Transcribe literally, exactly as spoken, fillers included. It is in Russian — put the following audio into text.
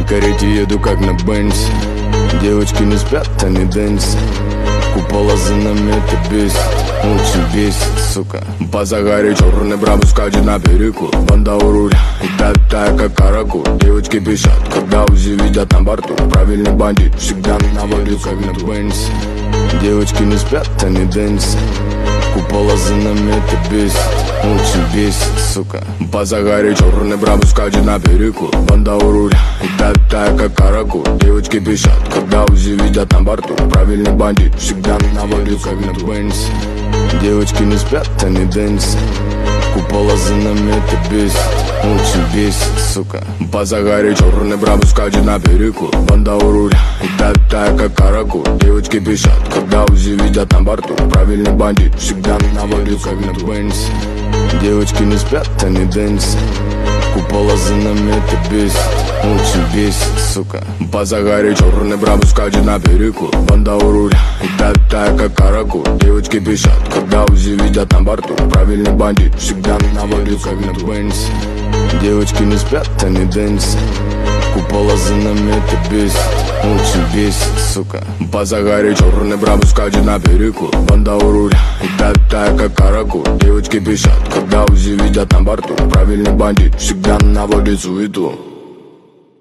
На карете еду как на Бензе. Девочки не спят, они дэнс. Купола за нами, это бесит, очень бесит, сука. По Загаре черный брабус скачет на переку. Банда у руля, и такая как караку. Девочки пищат, когда УЗИ видят на борту. Правильный бандит, всегда на воде, как на Бензе. Девочки не спят, они дэнс. Купола за нами, это бесит, очень бесит, сука. По Загаре черный брабус скачет на переку. Банда у руля, и такая как караку. Девочки пищат, когда УЗИ видят на борту. Правильный бандит, всегда на воде, как на Бензе. Девочки не спят, они дэнс. Купола за нами, это бесит, очень бесит, сука. По Загаре черный брабус скачет на переку. Банда у руля, и такая как караку. Девочки пищат, когда УЗИ видят на борту. Правильный бандит, всегда на воде, как на Бензе. Девочки не спят, они дэнс. Купола за нами, это бесит, очень бесит, сука. По Загаре черный брабус скачет на переку. Банда у руля, и такая как караку. Девочки пищат, когда УЗИ видят на борту. Правильный бандит, всегда на воде, как на Бензе. Девочки не спят, они дэнс. Купола за нами, это бесит, очень бесит, сука. По Загаре черный брабус скачет на переку. Банда у руля, и такая как караку. Девочки пищат, когда УЗИ видят на борту. Правильный бандит, всегда наводит суету.